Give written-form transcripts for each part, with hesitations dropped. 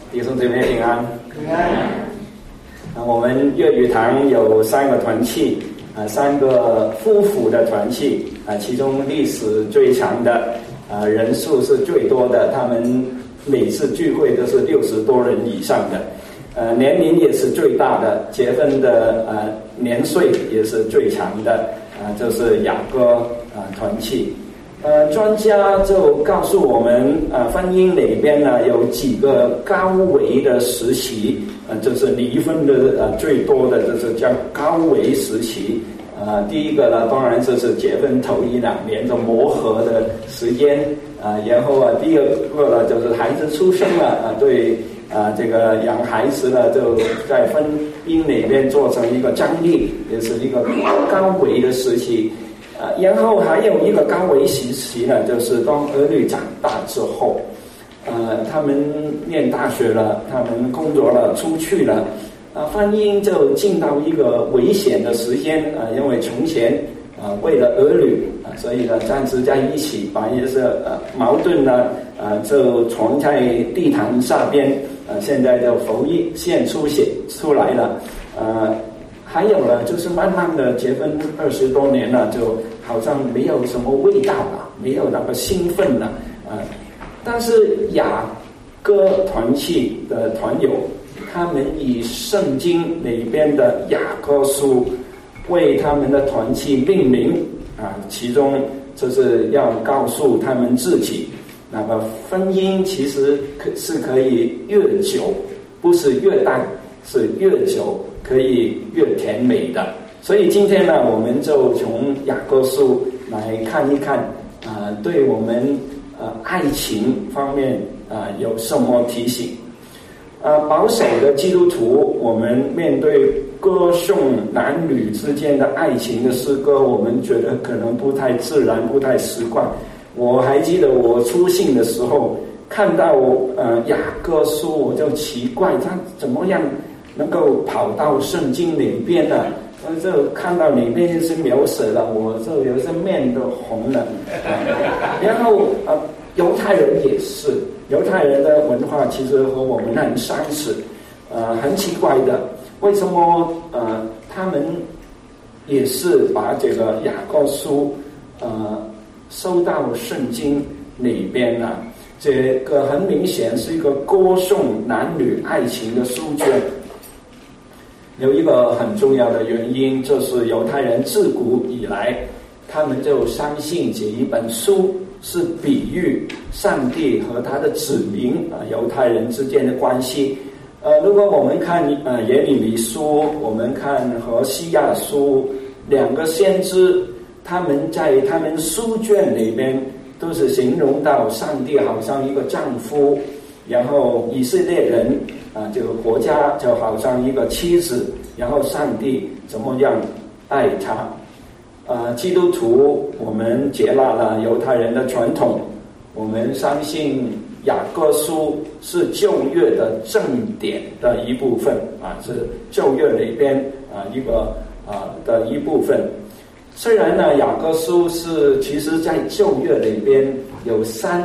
弟兄姊妹平安。平安。我们粤语堂有3个团契，3个夫妇的团契其中历史最长的人数是最多的，他们每次聚会都是60多人以上的，年龄也是最大的，结婚的年岁也是最长的，就是雅歌团契。专家就告诉我们，婚姻里边呢有几个高危的时期，就是离婚的最多的就是叫高危时期。第一个呢，当然就是结婚头1-2年的磨合的时间，然后第二个呢就是孩子出生了，对这个养孩子呢就在婚姻里面做成一个张力，也是一个高危的时期。然后还有一个高危时期呢，就是当儿女长大之后，他们念大学了，他们工作了，出去了，婚姻就进到一个危险的时间，因为从前为了儿女所以呢暂时在一起，把一些矛盾呢就藏在地毯下边，现在就浮现出来了。还有呢，就是慢慢的结婚20多年了，就好像没有什么味道了，没有那么兴奋了，但是雅歌团契的团友，他们以圣经里边的雅歌书为他们的团契命名，其中就是要告诉他们自己，那么婚姻其实是可以越久，不是越淡，是越久可以越甜美的。所以今天呢，我们就从雅歌书来看一看，对我们爱情方面有什么提醒。保守的基督徒，我们面对歌颂男女之间的爱情的诗歌，我们觉得可能不太自然，不太习惯。我还记得我初信的时候，看到雅歌书，我就奇怪，他怎么样能够跑到圣经里边呢？就看到里面一些描写了，我就有些面都红了。然后犹太人也是，犹太人的文化其实和我们很相似，很奇怪的，为什么他们也是把这个雅歌书收到圣经里边呢？这个很明显是一个歌颂男女爱情的书卷。有一个很重要的原因，就是犹太人自古以来，他们就相信这一本书是比喻上帝和他的子民犹太人之间的关系。如果我们看耶利米书，我们看何西亚书，2个先知，他们在他们书卷里边都是形容到上帝好像一个丈夫，然后以色列人这个国家就好像一个妻子，然后上帝怎么样爱他。基督徒我们接纳了犹太人的传统，我们相信雅歌书是旧约的正典的一部分是旧约里边一个的一部分。虽然呢雅歌书是其实在旧约里边有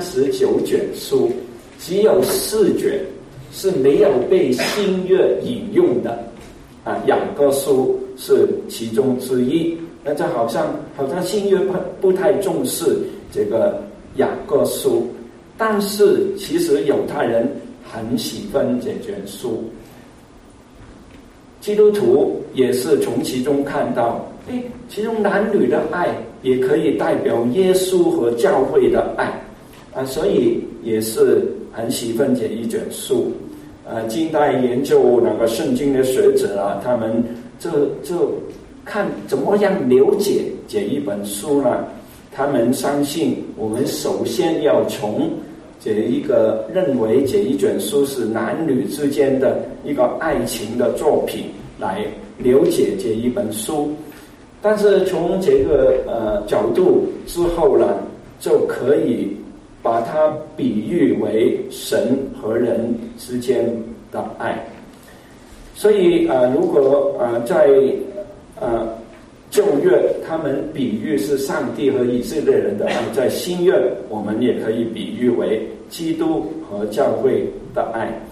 39卷书，只有4卷是没有被新约引用的，雅歌书是其中之一。那这好像新约不太重视这个雅歌书，但是其实犹太人很喜欢这卷书。基督徒也是从其中看到，其中男女的爱也可以代表耶稣和教会的爱所以也是很喜欢这一卷书。近代研究那个圣经的学者他们就看怎么样了解这一本书呢？他们相信我们首先要从这一个认为这一卷书是男女之间的一个爱情的作品来了解这一本书。但是从这个角度之后呢，就可以把它比喻为神和人之间的爱。所以如果在旧约他们比喻是上帝和以色列人的爱，在新约我们也可以比喻为基督和教会的爱。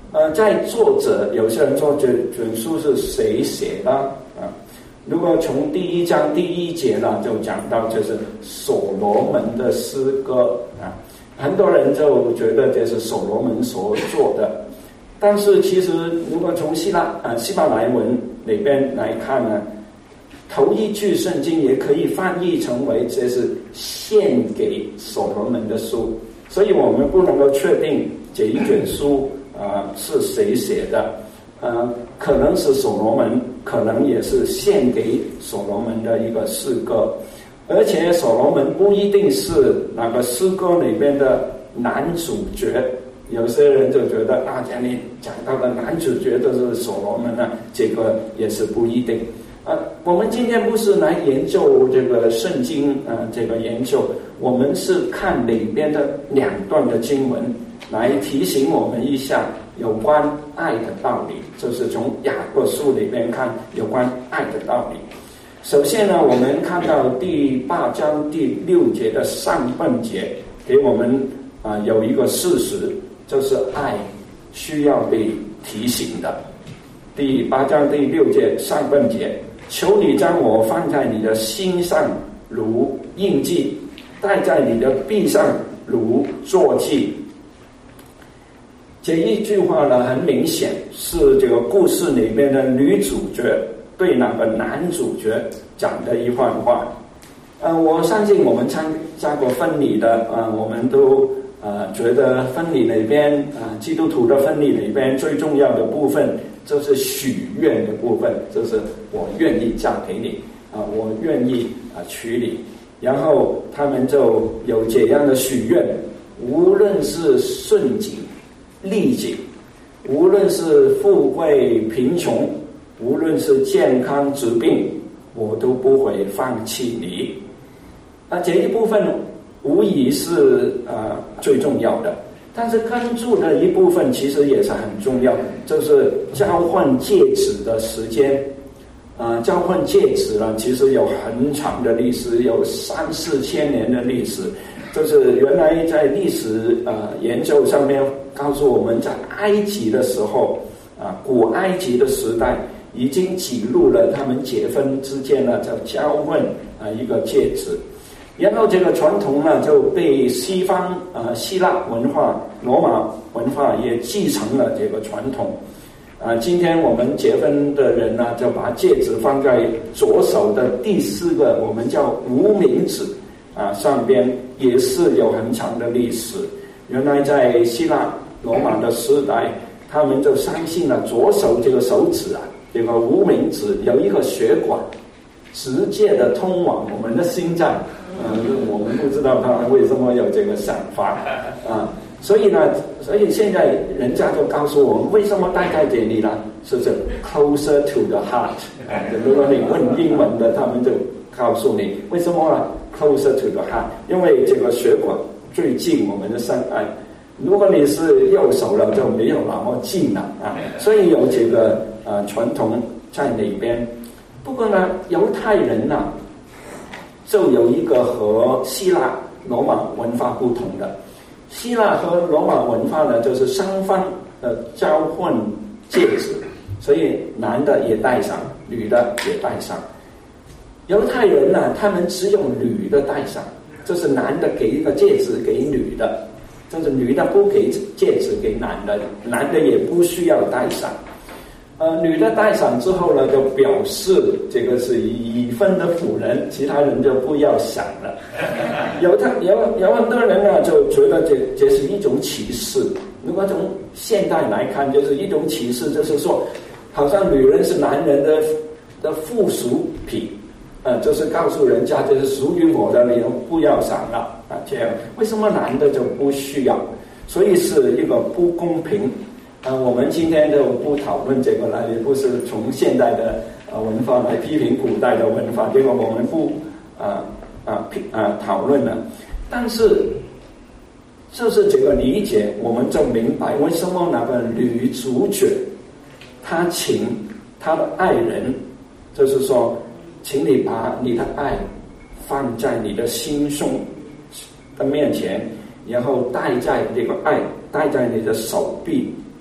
在作者有些人说这卷书是谁写的啊？如果从第1章第1节呢，就讲到就是所罗门的诗歌啊，很多人就觉得这是所罗门所做的，但是其实如果从希伯来文里边来看呢，头一句圣经也可以翻译成为这是献给所罗门的书，所以我们不能够确定这一卷书是谁写的，可能是所罗门，可能也是献给所罗门的一个诗歌，而且所罗门不一定是那个诗歌里边的男主角，有些人就觉得这里讲到的男主角都是所罗门呢，这个也是不一定。我们今天不是来研究这个圣经这个研究，我们是看里边的2段的经文来提醒我们一下有关爱的道理，就是从雅各书里面看有关爱的道理。首先呢，我们看到第8章第6节的上半节，给我们有一个事实，就是爱需要被提醒的。第8章第6节上半节，求你将我放在你的心上如印记，带在你的臂上如坐记。这一句话呢，很明显是这个故事里面的女主角对那个男主角讲的一番话。我相信我们参加过婚礼的我们都觉得婚礼里边基督徒的婚礼里边最重要的部分就是许愿的部分，就是我愿意嫁给你我愿意娶你，然后他们就有这样的许愿，无论是顺境逆境，无论是富贵贫穷，无论是健康疾病，我都不会放弃你。这一部分无疑是最重要的，但是跟住的一部分其实也是很重要，就是交换戒指的时间。交换戒指呢，其实有很长的历史，有3-4千年的历史。就是原来在历史研究上面告诉我们，在埃及的时候古埃及的时代已经记录了他们结婚之间呢叫交换一个戒指，然后这个传统呢就被西方希腊文化、罗马文化也继承了这个传统。今天我们结婚的人呢，就把戒指放在左手的第4个，我们叫无名指上边，也是有很长的历史。原来在希腊罗马的时代，他们就相信了左手这个手指这个无名指有一个血管直接的通往我们的心脏。我们不知道他们为什么有这个想法所以现在人家就告诉我们，为什么戴在这里呢？是 closer to the heart。如果你问英文的，他们就告诉你为什么closer to the heart， 因为这个血管最近我们的心爱。如果你是右手了，就没有那么近了所以有这个传统在里边。不过呢，犹太人呢就有一个和希腊罗马文化不同的。希腊和罗马文化呢，就是双方交换戒指，所以男的也戴上，女的也戴上。犹太人呢，他们只有女的戴上，就是男的给一个戒指给女的，就是女的不给戒指给男的，男的也不需要戴上。女的戴上之后呢，就表示这个是已婚的妇人，其他人就不要想了。有很多人呢就觉得这是一种歧视。如果从现代来看，就是一种歧视，就是说好像女人是男人的附属品，就是告诉人家这是属于我的，你不要想了这样为什么男的就不需要？所以是一个不公平。我们今天就不讨论这个了，也不是从现代的文化来批评古代的文化，这个我们不讨论了。但是就是这个理解，我们就明白为什么那个女主角她请她的爱人，就是说请你把你的爱放在你的心胸的面前，然后带在这个爱带在你的手臂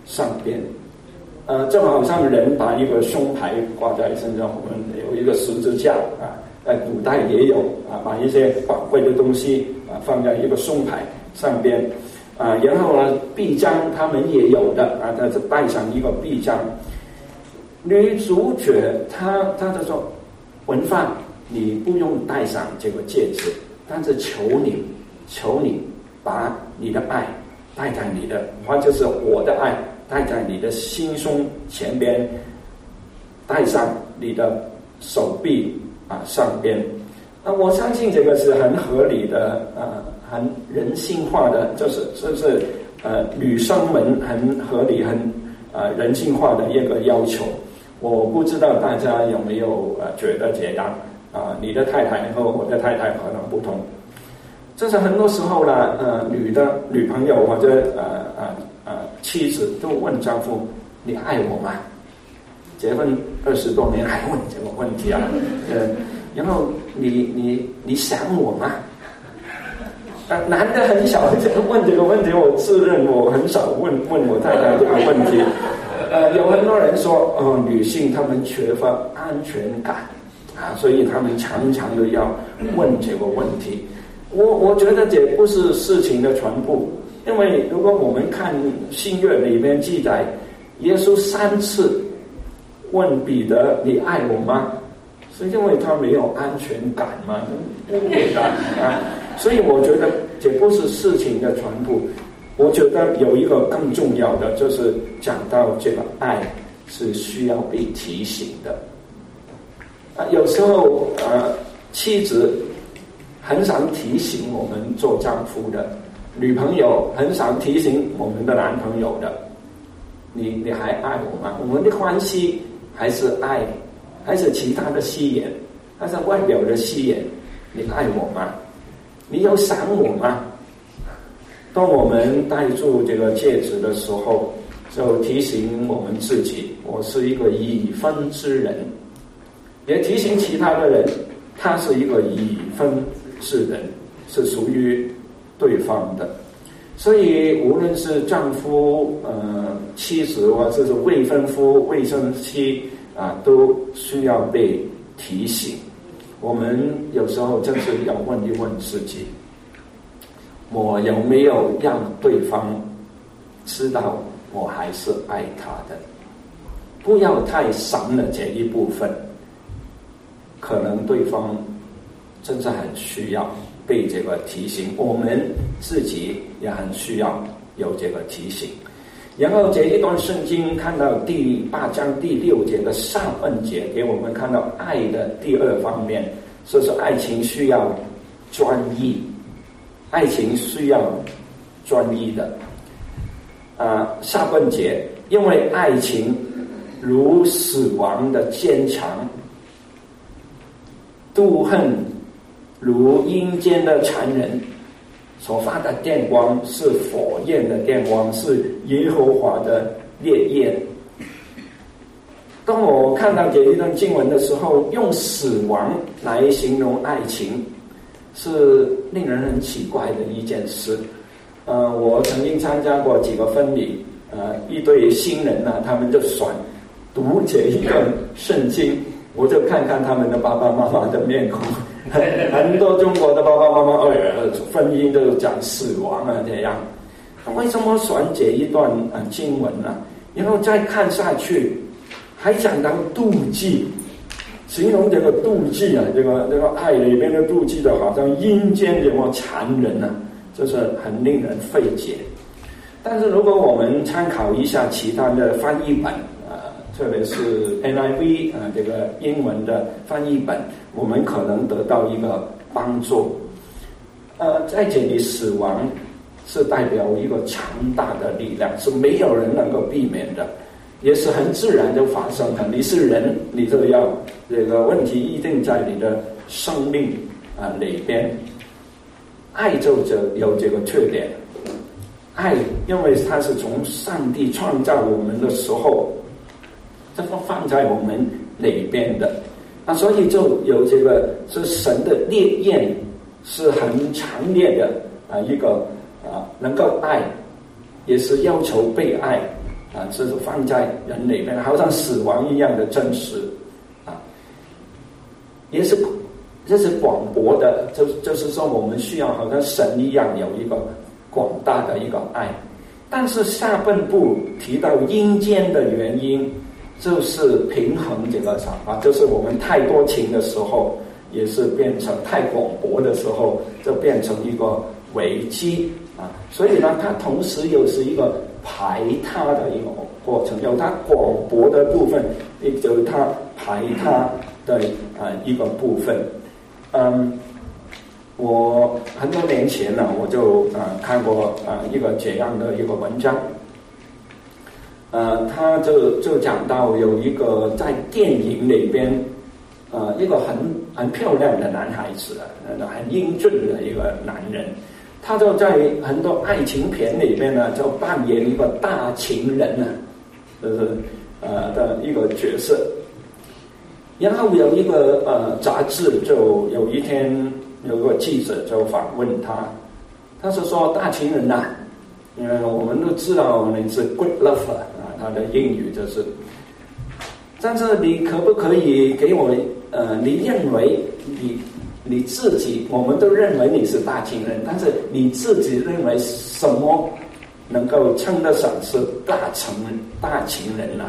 上边。就好像人把一个胸牌挂在身上，我们有一个十字架啊，古代也有啊，把一些宝贵的东西啊放在一个胸牌上边啊，然后呢，臂章他们也有的啊，他是带上一个臂章。女主角她就说：“文范，你不用戴上这个戒指，但是求你把你的爱带在你的，或者是我的爱带在你的心胸前边，带上你的手臂啊上边。”我相信这个是很合理的，很人性化的，就是女生们很合理、很人性化的一个要求。我不知道大家有没有觉得这样你的太太和我的太太可能不同。就是很多时候呢，女朋友或者妻子都问丈夫：“你爱我吗？”结婚20多年还问这个问题啊，然后你想我吗？男的很少问这个问题，我自认我很少问我太太这个问题。有很多人说，女性她们缺乏安全感所以她们常常都要问这个问题。我觉得这不是事情的全部，因为如果我们看新约里面记载，耶稣3次问彼得：“你爱我吗？”是因为他没有安全感嘛，不回答所以我觉得这不是事情的全部。我觉得有一个更重要的，就是讲到这个爱是需要被提醒的。有时候妻子很少提醒我们做丈夫的，女朋友很少提醒我们的男朋友的，你还爱我吗？我们的关系还是爱，还是其他的吸引，还是外表的吸引？你爱我吗？你有想我吗？当我们戴住这个戒指的时候，就提醒我们自己，我是一个已婚之人，也提醒其他的人，他是一个已婚之人，是属于对方的。所以无论是丈夫、妻子，或者是未婚夫、未婚妻都需要被提醒。我们有时候真是要问一问自己，我有没有让对方知道我还是爱他的？不要太闪了这一部分，可能对方真是很需要被这个提醒，我们自己也很需要有这个提醒。然后这一段圣经看到第8章第6节的上半节，给我们看到爱的第2方面，就是爱情需要专一，爱情需要专一的。下半节，因为爱情如死亡的坚强，妒恨如阴间的残忍，所发的电光是火焰的电光，是耶和华的烈焰。当我看到这一段经文的时候，用死亡来形容爱情，是令人很奇怪的一件事。我曾经参加过几个婚礼，一对新人他们就选读这一段圣经，我就看看他们的爸爸妈妈的面孔。很多中国的爸爸妈妈，婚姻都讲死亡这样。为什么选这一段经文呢？然后再看下去，还讲到妒忌，形容这个妒忌这个爱里面的妒忌的，好像阴间这么残忍就是很令人费解。但是如果我们参考一下其他的翻译本，特别是 NIV 这个英文的翻译本，我们可能得到一个帮助。在这里死亡是代表一个强大的力量，是没有人能够避免的，也是很自然就发生的。你是人，你就要这个问题一定在你的生命里边。爱就有这个特点，爱因为它是从上帝创造我们的时候这个放在我们里边的，所以就有这个是神的烈焰，是很强烈的一个能够爱，也是要求被爱， 这是放在人里面，好像死亡一样的真实也是这是广博的，就是说我们需要好像神一样有一个广大的一个爱。但是下半部提到阴间的原因，就是平衡这个就是我们太多情的时候，也是变成太广博的时候，就变成一个危机所以呢，它同时又是一个排他的一个过程，有它广博的部分，也有它排他的一个部分。我很多年前呢，我就看过一个这样的一个文章，他就讲到有一个在电影里边，一个很漂亮的男孩子很英俊的一个男人，他就在很多爱情片里边呢，就扮演一个大情人就是的一个角色。然后有一个杂志就有一天有个记者就访问他是说大情人因为我们都知道你是 good lover 他的英语就是，但是你可不可以给我你认为你自己，我们都认为你是大情人，但是你自己认为什么能够称得上是大情人呢？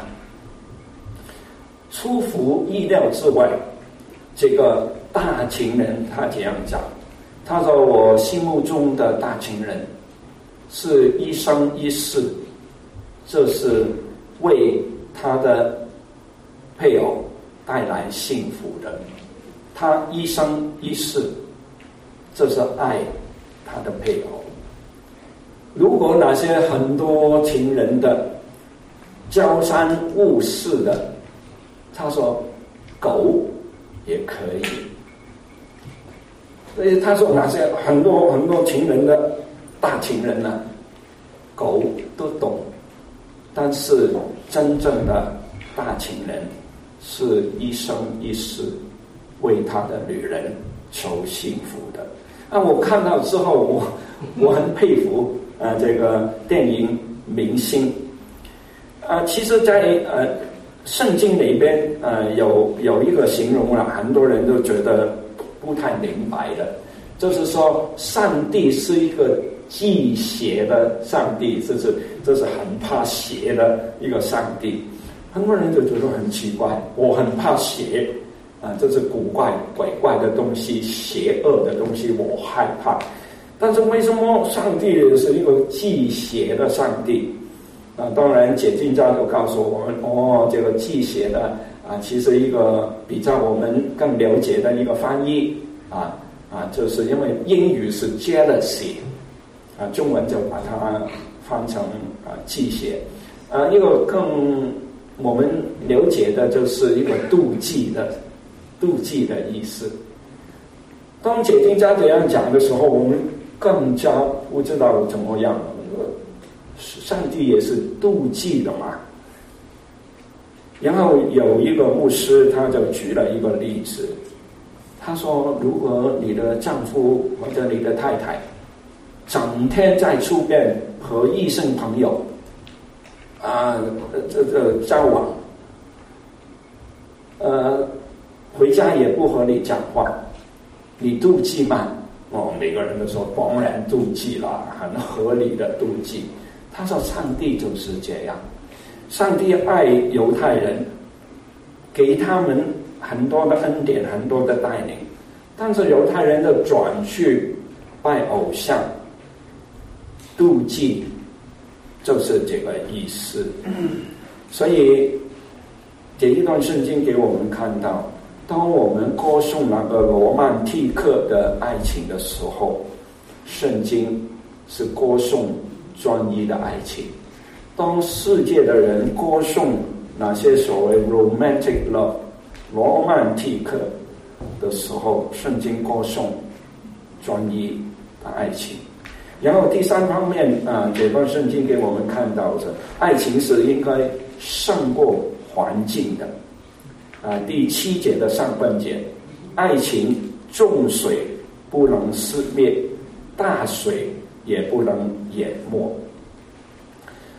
出乎意料之外，这个大情人他这样讲，他说我心目中的大情人是一生一世，这是为他的配偶带来幸福的，他一生一世，这是爱他的配偶。如果那些很多情人的朝三暮四的，他说狗也可以。所以他说那些很多情人的大情人狗都懂，但是真正的大情人是一生一世为他的女人求幸福的。我看到之后，我很佩服这个电影明星。其实在圣经里边有一个形容很多人都觉得不太明白的，就是说上帝是一个忌邪的上帝，这是很怕邪的一个上帝。很多人就觉得很奇怪，我很怕邪这是古怪鬼怪的东西，邪恶的东西我害怕，但是为什么上帝是一个忌邪的上帝？当然解经家就告诉我们这个忌邪的其实一个比较我们更了解的一个翻译就是因为英语是 jealousy 中文就把它翻成忌邪一个更我们了解的就是一个妒忌的意思。当解经家这样讲的时候，我们更加不知道怎么样，上帝也是妒忌的嘛。然后有一个牧师他就举了一个例子，他说如果你的丈夫或者你的太太整天在出边和异性朋友交往回家也不和你讲话，你妒忌吗？每个人都说当然妒忌啦，很合理的妒忌。他说上帝就是这样，上帝爱犹太人，给他们很多的恩典，很多的带领，但是犹太人的转去拜偶像，妒忌就是这个意思。所以这一段圣经给我们看到，当我们歌颂那个罗曼蒂克的爱情的时候，圣经是歌颂专一的爱情。当世界的人歌颂那些所谓 romantic love 罗曼蒂克的时候，圣经歌颂专一的爱情。然后第三方面这段圣经给我们看到的爱情是应该胜过环境的第7节的上半节，爱情重水不能熄灭，大水也不能淹没。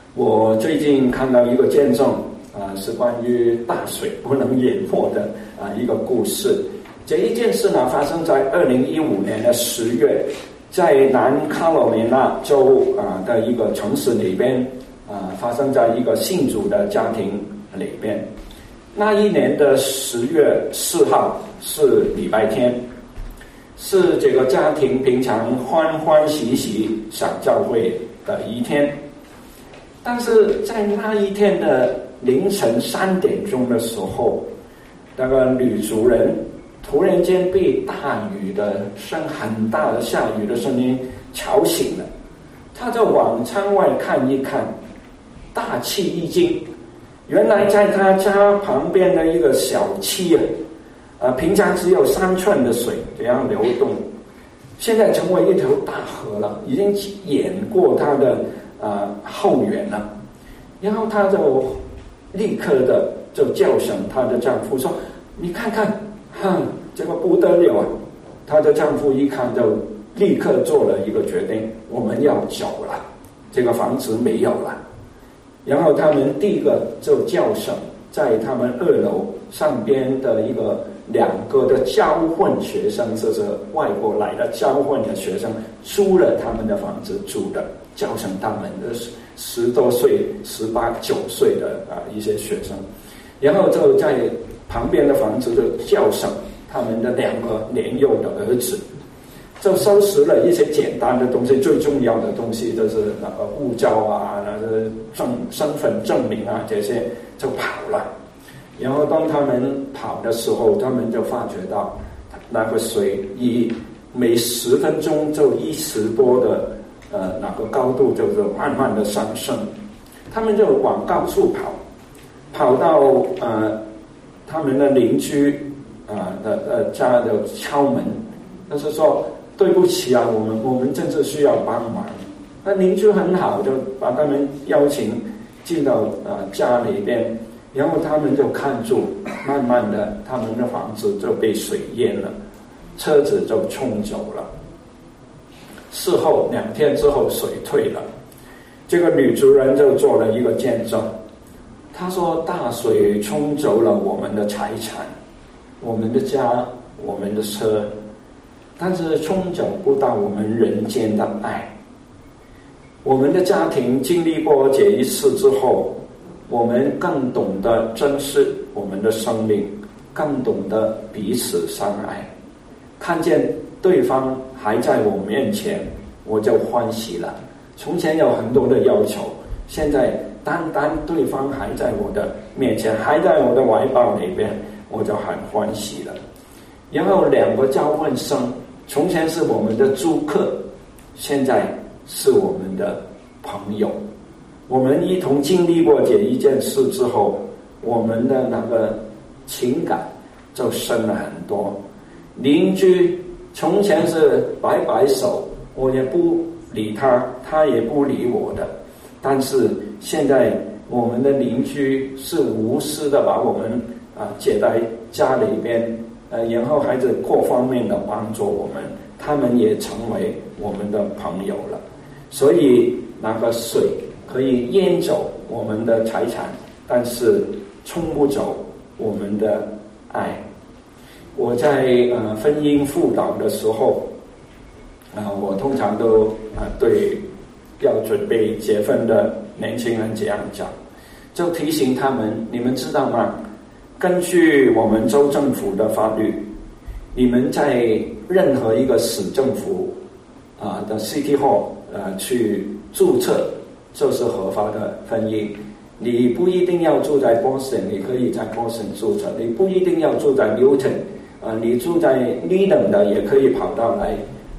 我最近看到一个见证是关于大水不能淹没的一个故事。这一件事呢，发生在2015年的10月，在南卡罗来纳州的一个城市里边发生在一个信主的家庭里边。那一年的10月4号是礼拜天，是这个家庭平常欢欢喜喜上教会的一天。但是在那一天的凌晨3点钟的时候，那个女主人突然间被大雨的很大的下雨的声音吵醒了。她就往窗外看一看，大吃一惊。原来在她家旁边的一个小溪平常只有3寸的水这样流动，现在成为一条大河了，已经淹过她的后园了。然后她就立刻的就叫醒她的丈夫说：“你看看，这个不得了啊！”她的丈夫一看就立刻做了一个决定，我们要走了，这个房子没有了。然后他们第一个就叫醒在他们2楼上边的2个的交换学生，就是外国来的交换的学生，租了他们的房子住的，叫醒他们的10多岁、18、19岁的一些学生，然后就在旁边的房子就叫醒他们的2个年幼的儿子，就收拾了一些简单的东西，最重要的东西就是那个护照那个身份证明这些就跑了。然后当他们跑的时候，他们就发觉到那个水以每10分钟就1尺多的那个高度就是慢慢的上升。他们就往高处跑到他们的邻居的家的敲门，就是说对不起啊，我们真是需要帮忙。那邻居很好，就把他们邀请进到家里边，然后他们就看住，慢慢的他们的房子就被水淹了，车子就冲走了。事后2天之后水退了，这个女主人就做了一个见证，她说大水冲走了我们的财产，我们的家，我们的车，但是冲走不到我们人间的爱。我们的家庭经历过这一次之后，我们更懂得珍视我们的生命，更懂得彼此相爱。看见对方还在我面前，我就欢喜了。从前有很多的要求，现在单单对方还在我的面前，还在我的怀抱里边，我就很欢喜了。然后2个交换生，从前是我们的租客，现在是我们的朋友。我们一同经历过这一件事之后，我们的那个情感就深了很多。邻居从前是摆摆手，我也不理他，他也不理我的，但是现在我们的邻居是无私的把我们接在家里边，然后还是各方面的帮助我们，他们也成为我们的朋友了。所以那个水可以淹走我们的财产，但是冲不走我们的爱。我在婚姻辅导的时候我通常都对要准备结婚的年轻人这样讲，就提醒他们，你们知道吗？根据我们州政府的法律，你们在任何一个市政府的 City Hall 去注册就是合法的婚姻。你不一定要住在 Boston， 你可以在 Boston 注册，你不一定要住在 Newton， 你住在 Needham 的也可以跑到来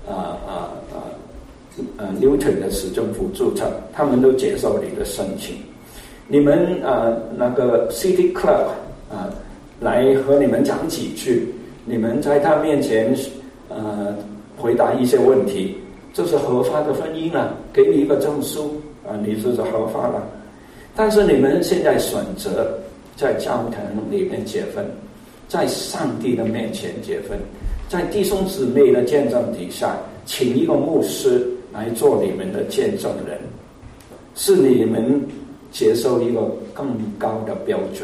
Newton 的市政府注册，他们都接受你的申请。你们那个 City Clerk 来和你们讲几句，你们在他面前回答一些问题，就是合法的婚姻了，给你一个证书你就是合法了。但是你们现在选择在教堂里面结婚，在上帝的面前结婚，在弟兄姊妹的见证底下，请一个牧师来做你们的见证人，是你们接受一个更高的标准。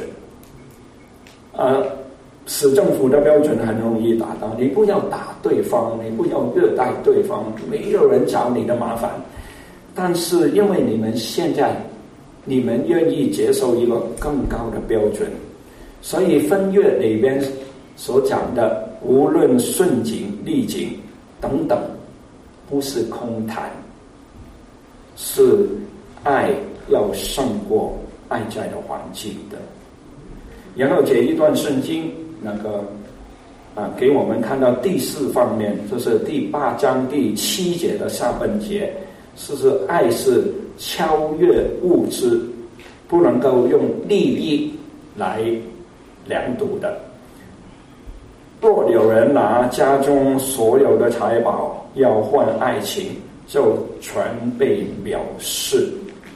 市政府的标准很容易达到，你不要打对方，你不要虐待对方，没有人找你的麻烦。但是因为你们现在你们愿意接受一个更高的标准，所以分约里边所讲的无论顺境逆境等等，不是空谈，是爱要胜过外在的环境的。然后这一段圣经给我们看到第4方面，就是第8章第7节的下半节，是爱是超越物质，不能够用利益来量度的。若有人拿家中所有的财宝要换爱情，就全被藐视。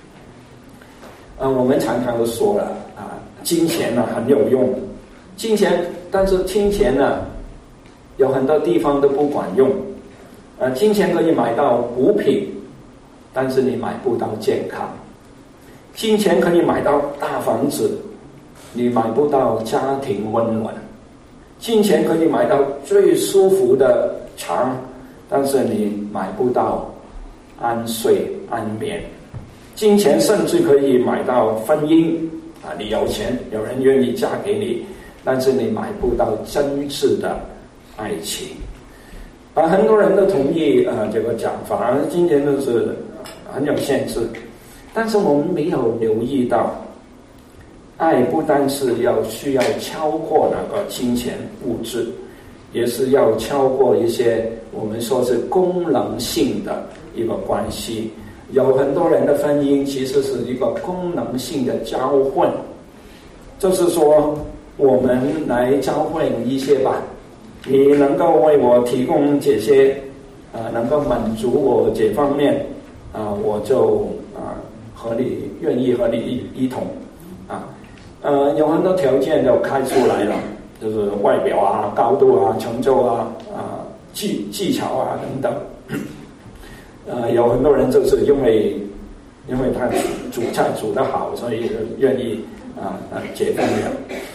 我们常常都说了金钱很有用，金钱，但是金钱有很多地方都不管用。金钱可以买到补品，但是你买不到健康。金钱可以买到大房子，你买不到家庭温暖。金钱可以买到最舒服的床，但是你买不到安睡安眠。金钱甚至可以买到婚姻你有钱，有人愿意嫁给你，但是你买不到真挚的爱情。很多人都同意这个讲法，金钱都是很有限制，但是我们没有留意到，爱不单是需要超过那个金钱物质，也是要超过一些我们说是功能性的一个关系。有很多人的婚姻其实是一个功能性的交换，就是说我们来交换一些吧，你能够为我提供这些能够满足我这方面我就愿意和你一同有很多条件就开出来了，就是外表高度成就技巧等等。有很多人就是因为他煮菜煮得好，所以愿意结婚了。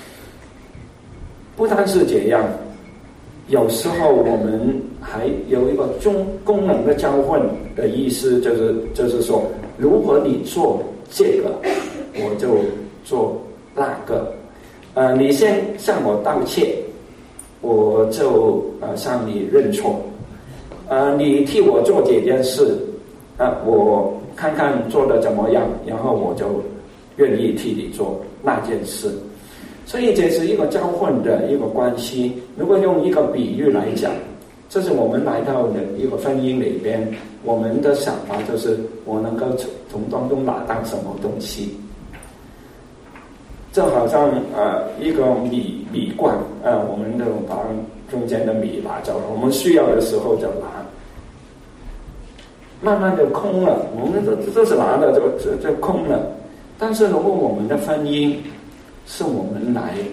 不单是这样，有时候我们还有一个功能的交换的意思，就是说，如果你做这个，我就做那个。你先向我道歉，我就向你认错。你替我做这件事，我看看做得怎么样，然后我就愿意替你做那件事。所以这是一个交换的一个关系。如果用一个比喻来讲，这是我们来到的一个婚姻里边，我们的想法就是我能够从当中拿到什么东西。就好像一个米罐我们就把中间的米拿走了，我们需要的时候就拿，慢慢就空了，我们都是拿的就空了。但是如果我们的婚姻是我们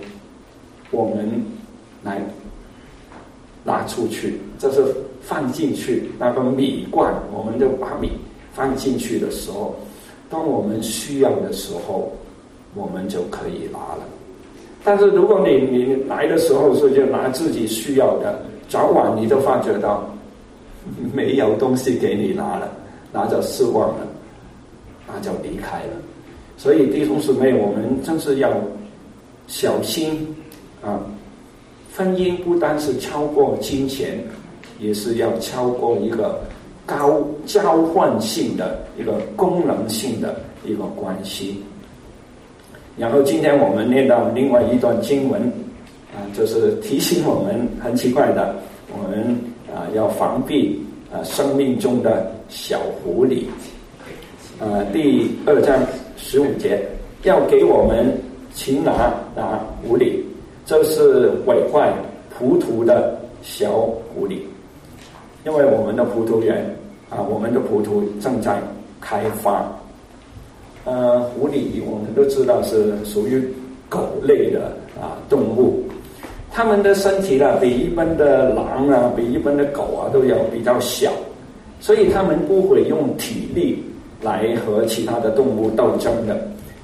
来拿出去，就是放进去那个米罐，我们就把米放进去的时候，当我们需要的时候，我们就可以拿了。但是如果你来的时候是就拿自己需要的，早晚你就发觉到没有东西给你拿了，那就失望了，那就离开了。所以弟兄姊妹，我们真是要小心婚姻不单是超过金钱，也是要超过一个交换性的一个功能性的一个关系。然后今天我们念到另外一段经文就是提醒我们很奇怪的，我们要防避生命中的小狐狸。第2章15节，要给我们擒拿狐狸，这是毁坏葡萄的小狐狸。因为我们的葡萄园我们的葡萄正在开发。狐狸我们都知道是属于狗类的动物，它们的身体比一般的狼比一般的狗都要比较小，所以它们不会用体力来和其他的动物斗争的。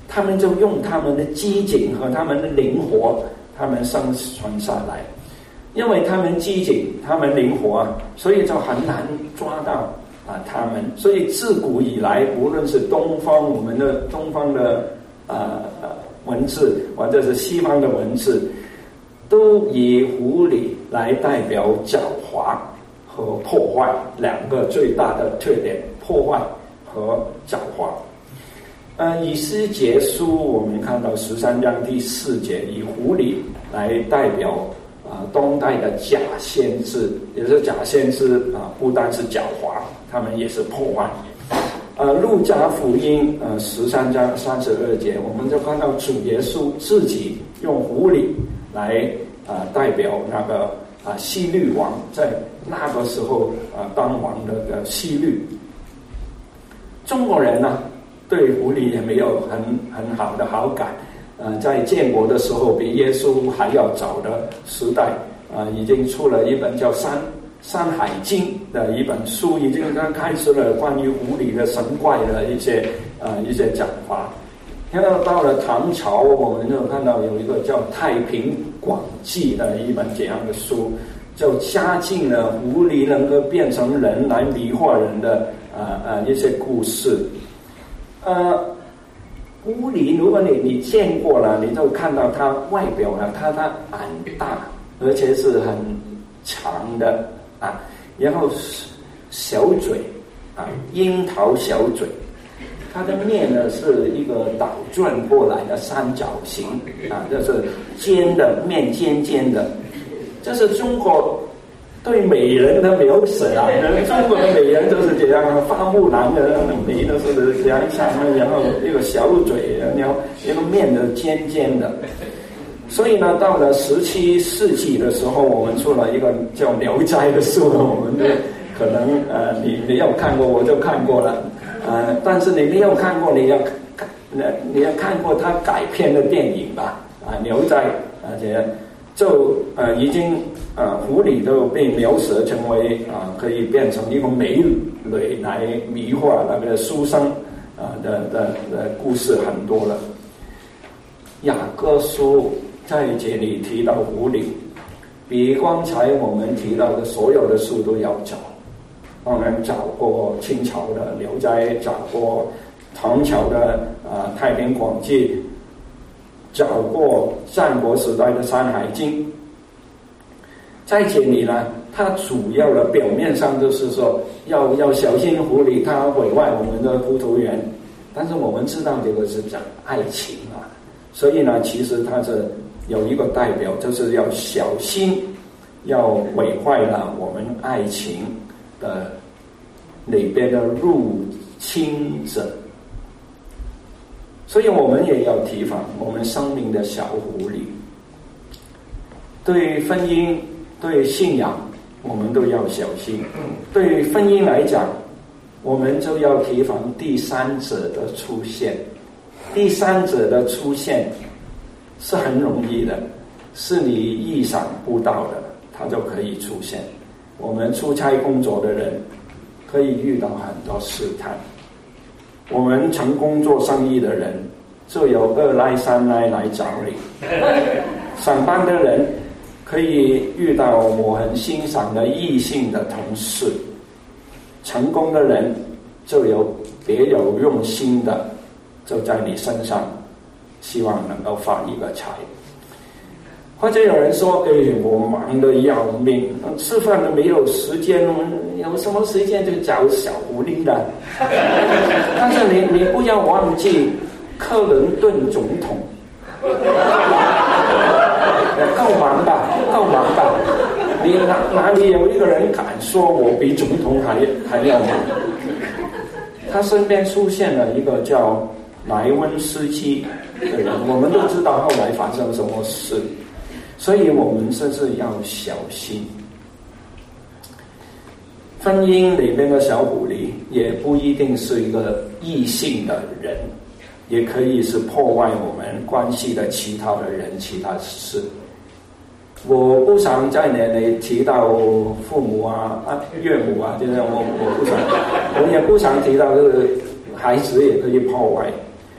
他们就用他们的机警和他们的灵活，他们生存下来。因为他们机警，他们灵活，所以就很难抓到他们。所以自古以来，无论是东方我们的东方的文字，或者是西方的文字，都以狐狸来代表狡猾和破坏两个最大的特点：破坏和狡猾。以斯结书我们看到13章第4节，以狐狸来代表当代的假先知，也是假先知不单是狡猾，他们也是破坏。路加福音13章32节，我们就看到主耶稣自己用狐狸来代表那个希律王，在那个时候当王的希律。中国人呢，对狐狸也没有很好的好感。在建国的时候，比耶稣还要早的时代，已经出了一本叫《山海经》的一本书，已经开始了关于狐狸的神怪的一些讲法。然后到了唐朝，我们就看到有一个叫《太平广记》的一本这样的书，就加进了狐狸能够变成人来迷惑人的一些故事。狐狸，如果你见过了，你就看到它外表呢，它的很大，而且是很长的然后小嘴樱桃小嘴，它的面呢是一个倒转过来的三角形就是尖的面，尖的。这是中国对美人的描写中国的美人就是这样，花木兰的眉都是这样上，然后一个小嘴，然后一个面的尖的。所以呢，到了17世纪的时候，我们出了一个叫《聊斋》的书，我们的可能你有看过，我就看过了但是你没有看过，你要看过他改编的电影吧《聊斋》这样就已经狐狸都被描写成为可以变成一个美女来迷惑那个书生的故事很多了。雅各书在这里提到狐狸，比刚才我们提到的所有的书都要早。当然找过清朝的《聊斋》，找过唐朝的《太平广记》，找过战国时代的《山海经》。在这里呢，它主要的表面上就是说要小心狐狸，它毁坏我们的葡萄园。但是我们知道这个是讲爱情所以呢，其实它是有一个代表，就是要小心，要毁坏了我们爱情的里边的入侵者。所以我们也要提防我们生命的小狐狸。对婚姻，对信仰，我们都要小心。对婚姻来讲，我们就要提防第三者的出现。第三者的出现是很容易的，是你意想不到的，它就可以出现。我们出差工作的人可以遇到很多试探，我们成功做生意的人就有2来3来找你，上班的人可以遇到我很欣赏的异性的同事，成功的人就有别有用心的就在你身上，希望能够发一个财。或者有人说我忙得要命，吃饭都没有时间，有什么时间就找小狐狸的但是你不要忘记克伦顿总统够忙吧你哪里有一个人敢说我比总统还要忙？他身边出现了一个叫莱温斯基的人，我们都知道后来发生什么事，所以我们真是要小心。婚姻里面的小狐狸也不一定是一个异性的人，也可以是破坏我们关系的其他的人、其他事。我不想在那里提到父母岳母就是我不想，我也不想提到这个孩子也可以破坏。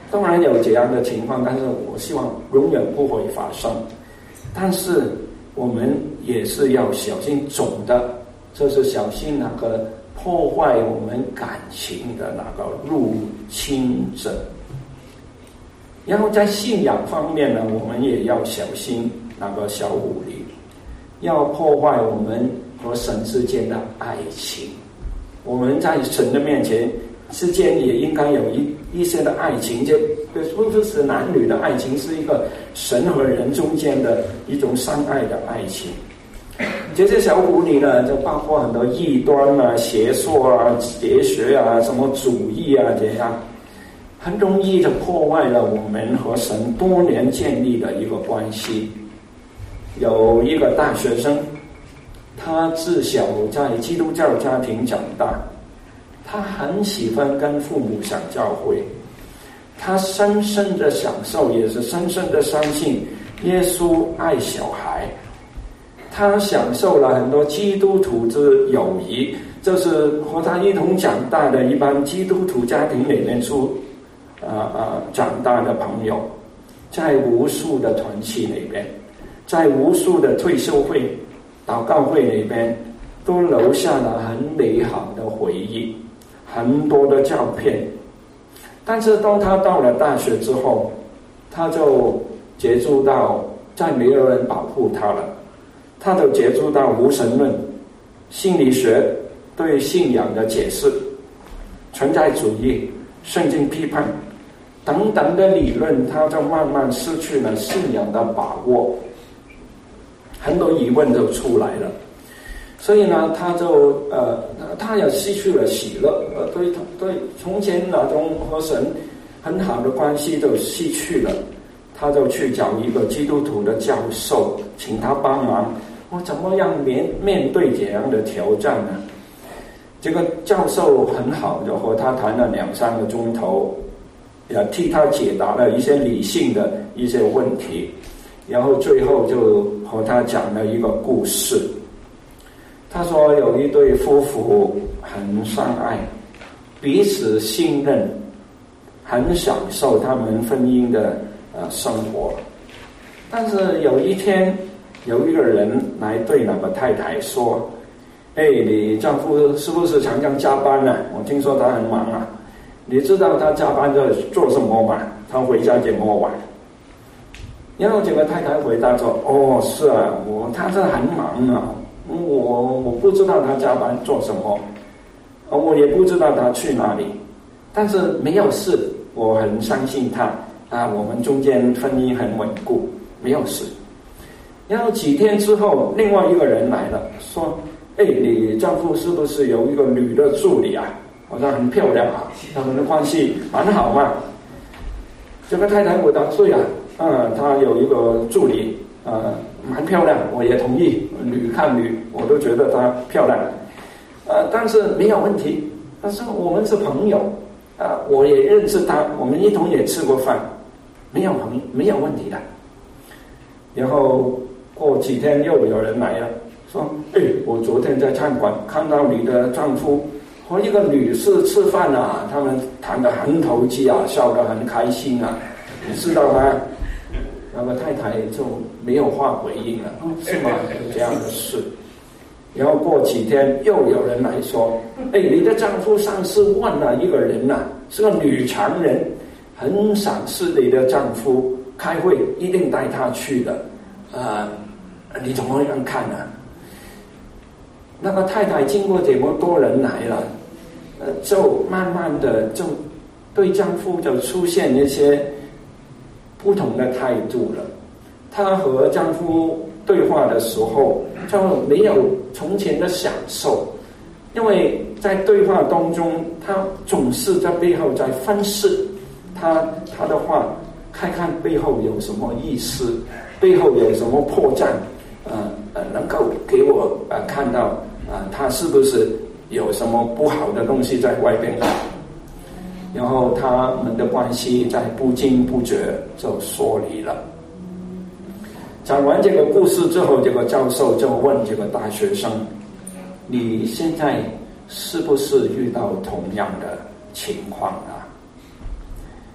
当然有这样的情况，但是我希望永远不会发生。但是我们也是要小心总的，就是小心那个破坏我们感情的那个入侵者。然后在信仰方面呢，我们也要小心那个小狐狸，要破坏我们和神之间的爱情。我们在神的面前之间也应该有一些的爱情，就不是男女的爱情，是一个神和人中间的一种相爱的爱情。这些小狐狸呢，就包括很多异端啊、邪说啊、哲学啊、什么主义啊，这样很容易就破坏了我们和神多年建立的一个关系。有一个大学生，他自小在基督教家庭长大，他很喜欢跟父母上教会，他深深的享受，也是深深的相信耶稣爱小孩。他享受了很多基督徒之友谊，就是和他一同长大的一般基督徒家庭里面长大的朋友，在无数的团契里边，在无数的退休会、祷告会里边，都留下了很美好的回忆，很多的照片。但是当他到了大学之后，他就接触到再没有人保护他了，他就接触到无神论、心理学对信仰的解释、存在主义、圣经批判等等的理论，他就慢慢失去了信仰的把握，很多疑问就出来了。所以呢，他也失去了喜乐，对从前那种和神很好的关系都失去了。他就去找一个基督徒的教授，请他帮忙，我怎么样面对这样的挑战呢？这个教授很好，就和他谈了2-3个钟头，也替他解答了一些理性的一些问题，然后最后就和他讲了一个故事。他说有一对夫妇很相爱，彼此信任，很享受他们婚姻的生活。但是有一天，有一个人来对那个太太说：“你丈夫是不是常常加班啊？我听说他很忙啊。你知道他加班在做什么吗？他回家这么晚？”然后这个太太回答说：“哦，是啊，他是很忙啊。我不知道他加班做什么，我也不知道他去哪里，但是没有事，我很相信他啊，我们中间婚姻很稳固，没有事。”然后几天之后，另外一个人来了，说：“你丈夫是不是有一个女的助理啊？好像很漂亮啊，他们的关系蛮好嘛。”这个太太回答：“对啊，他有一个助理，蛮漂亮，我也同意，女看女，我都觉得她漂亮，但是没有问题。但是我们是朋友，我也认识她，我们一同也吃过饭，没有问题的。”然后过几天又有人来了，说：“我昨天在餐馆看到你的丈夫和一个女士吃饭啊，他们谈得很投机啊，笑得很开心啊，你知道吗？”那个太太就没有话回应了。“是吗？有这样的事。”然后过几天又有人来说：“你的丈夫上次问了一个人呐，是个女强人，很赏识你的丈夫，开会一定带他去的，你怎么样看呢？”那个太太经过这么多人来了，就慢慢的就对丈夫就出现一些不同的态度了。她和丈夫对话的时候就没有从前的享受，因为在对话当中，她总是在背后在分析她的话，看看背后有什么意思，背后有什么破绽，能够给我看到他是不是有什么不好的东西在外边。然后他们的关系在不经不觉就疏离了。讲完这个故事之后，这个教授就问这个大学生：“你现在是不是遇到同样的情况啊？”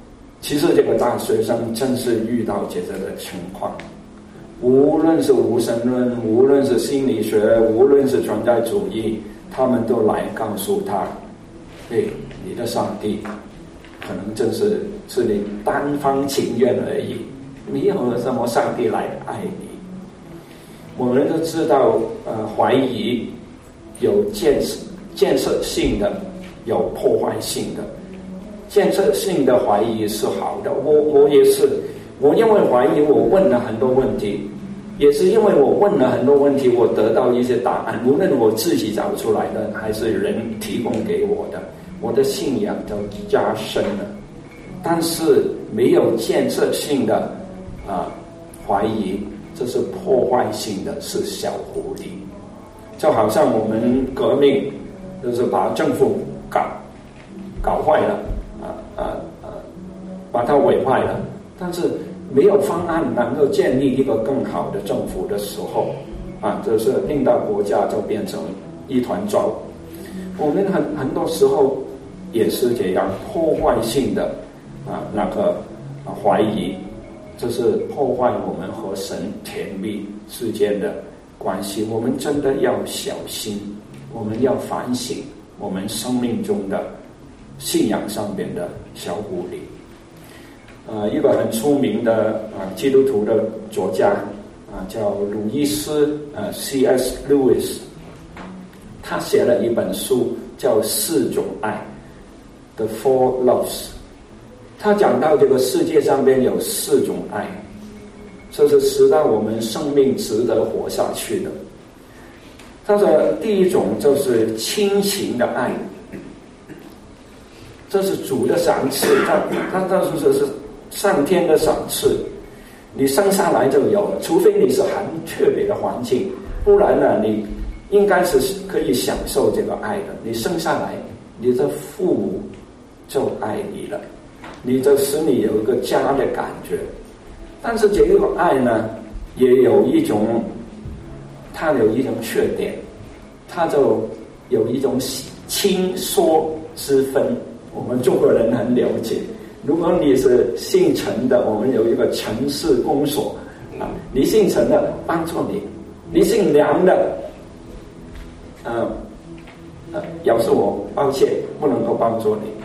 其实这个大学生真是遇到这样的情况，无论是无神论，无论是心理学，无论是存在主义，他们都来告诉他，你的上帝可能真是你单方情愿而已，没有什么上帝来爱你。我们都知道，怀疑有建设性的，有破坏性的。建设性的怀疑是好的，我也是，我因为怀疑，我问了很多问题，也是因为我问了很多问题，我得到一些答案，无论我自己找出来的，还是人提供给我的，我的信仰就加深了。但是没有建设性的怀疑，这是破坏性的，是小狐狸。就好像我们革命，就是把政府搞坏了，把它毁坏了，但是没有方案能够建立一个更好的政府的时候，就是令到国家就变成一团糟。我们很多时候也是这样，破坏性的怀疑，就是破坏我们和神甜蜜之间的关系。我们真的要小心，我们要反省我们生命中的信仰上边的小狐狸。一个很出名的基督徒的作家叫鲁伊斯C.S. Lewis， 他写了一本书叫《四种爱》The Four Loves。他讲到这个世界上边有4种爱，就是使到我们生命值得活下去的。他说第一种就是亲情的爱，这是主的赏赐，他是上天的赏赐，你生下来就有了，除非你是很特别的环境，不然呢，你应该是可以享受这个爱的。你生下来，你的父母就爱你了，你就使你有一个家的感觉。但是这个爱呢，也有一种，它有一种缺点，它就有一种亲疏之分。我们中国人很了解，如果你是姓陈的，我们有一个陈氏公所你姓陈的帮助你，你姓梁的要是我抱歉不能够帮助你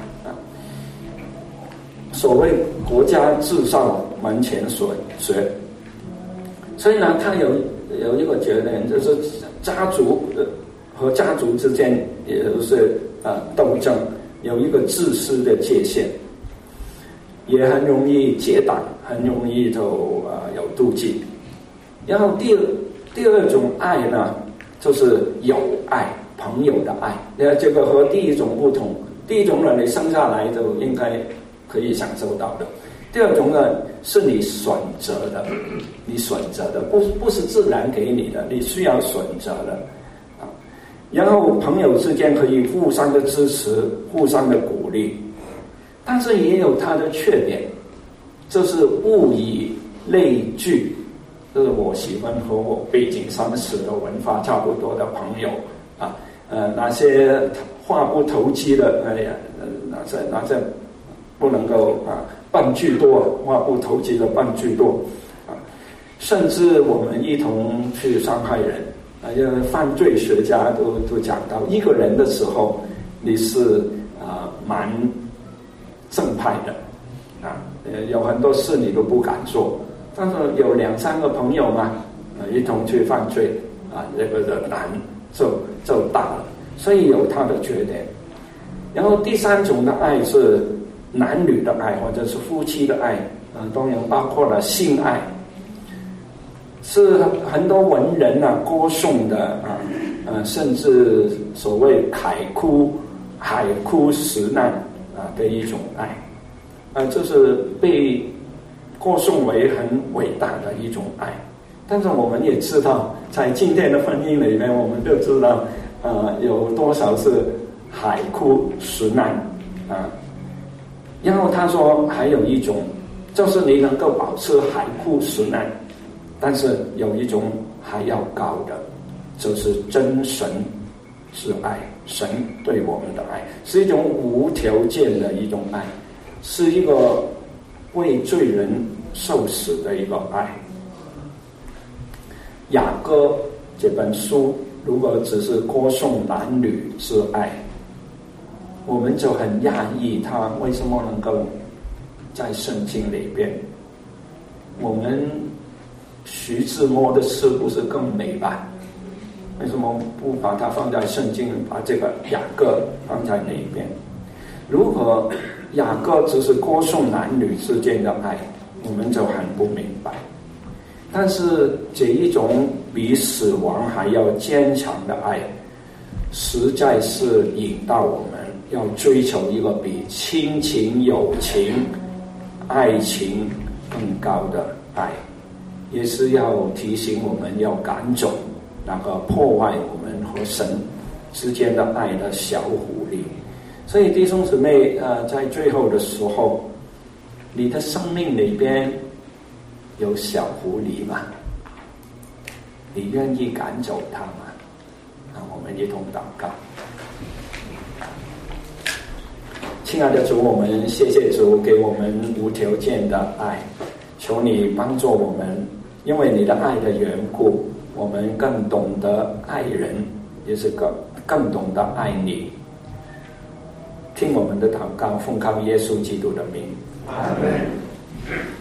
所谓国家至上，门前学。所以呢，他有一个缺点，就是家族和家族之间也就是斗争，有一个自私的界限，也很容易结党，很容易就有妒忌。然后第二种爱呢，就是友爱，朋友的爱。这个和第一种不同，第一种呢，你生下来就应该可以享受到的。第二种呢，是你选择的，不是自然给你的，你需要选择的然后朋友之间可以互相的支持，互相的鼓励，但是也有它的缺点，就是物以类聚，就是我喜欢和我背景相似的文化差不多的朋友那些话不投机的，那些不能够伴聚多，话不投机的伴聚多甚至我们一同去伤害人因为犯罪学家都讲到，一个人的时候你是蛮正派的有很多事你都不敢做，但是有2-3个朋友嘛一同去犯罪这个的难就大了，所以有它的缺点。然后第3种的爱是男女的爱，或者是夫妻的爱当然包括了性爱，是很多文人歌颂的甚至所谓海枯石烂的一种爱这是被歌颂为很伟大的一种爱。但是我们也知道，在今天的婚姻里面，我们就知道有多少是海枯石烂然后他说还有一种，就是你能够保持海枯石烂，但是有一种还要高的，就是真神之爱，神对我们的爱是一种无条件的一种爱，是一个为罪人受死的一个爱。雅歌这本书如果只是歌颂男女之爱，我们就很讶异他为什么能够在圣经里边。我们徐志摩的诗不是更美吧？为什么不把它放在圣经，把这个雅歌放在那边？如果雅歌只是歌颂男女之间的爱，我们就很不明白。但是这一种比死亡还要坚强的爱，实在是引导我们要追求一个比亲情、友情、爱情更高的爱，也是要提醒我们要赶走那个破坏我们和神之间的爱的小狐狸。所以弟兄姊妹，在最后的时候，你的生命里边有小狐狸吗？你愿意赶走它吗？我们一同祷告。亲爱的主，我们谢谢主给我们无条件的爱，求你帮助我们，因为你的爱的缘故，我们更懂得爱人，也是更懂得爱你。听我们的祷告，奉靠耶稣基督的名，阿们。